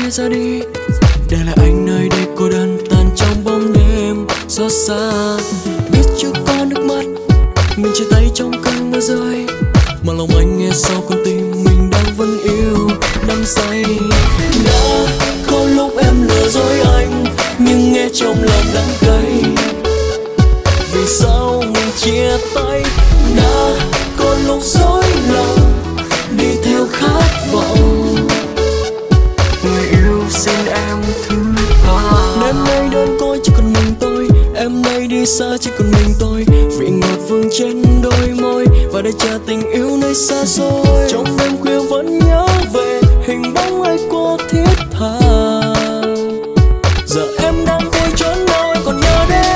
ra đi, để lại anh nơi đây cô đơn tan trong bóng đêm xót xa. Biết chưa có nước mắt mình chia tay trong cơn mưa rơi, mà lòng anh nghe sau con tim mình đang vẫn yêu đắm say. Đã có lúc em lừa dối anh nhưng nghe trong lòng đắng cay, vì sao mình chia tay. Đã có lúc dối lòng đi theo khát vọng, người yêu xin em thứ tha. Đêm nay đơn côi chỉ còn mình tôi, em nay đi xa chỉ còn mình tôi, vị ngọt vương trên đôi môi và để chờ tình yêu nơi xa xôi. Trong đêm khuya vẫn nhớ về hình bóng ai cô thiết tha, giờ em đang vui chỗ nào em còn nhớ đến.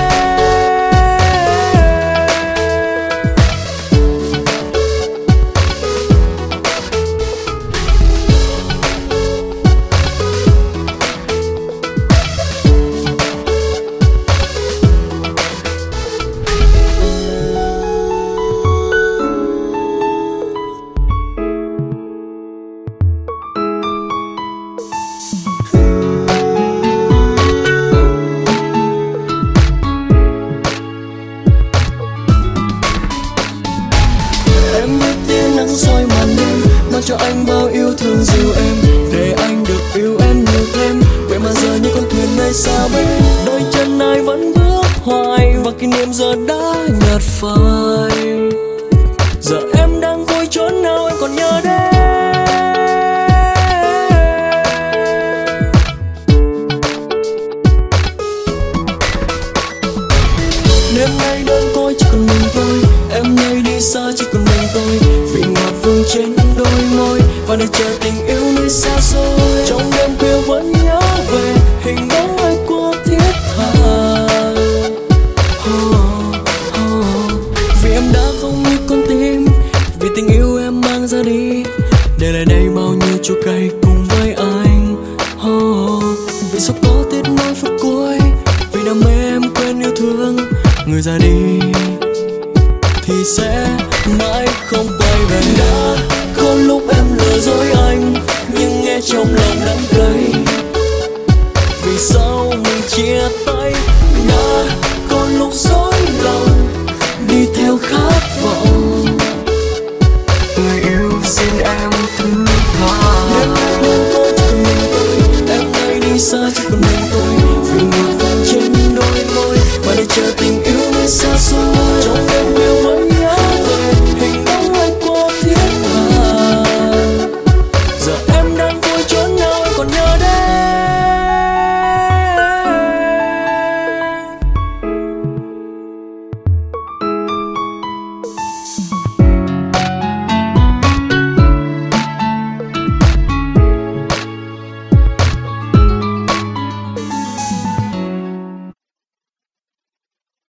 Em biết tia nắng soi màn đêm mang cho anh bao yêu thương dịu êm, để anh được yêu em nhiều thêm. Vậy mà giờ như con thuyền này xa bến, đôi chân ai vẫn bước hoài và kỷ niệm giờ đã nhạt phai. Giờ em đang vui chỗ nào em còn nhớ đến. Đêm nay đơn côi chỉ còn mình tôi, em nay đi xa chỉ còn mình tôi, vị ngọt vương trên đôi môi và để chờ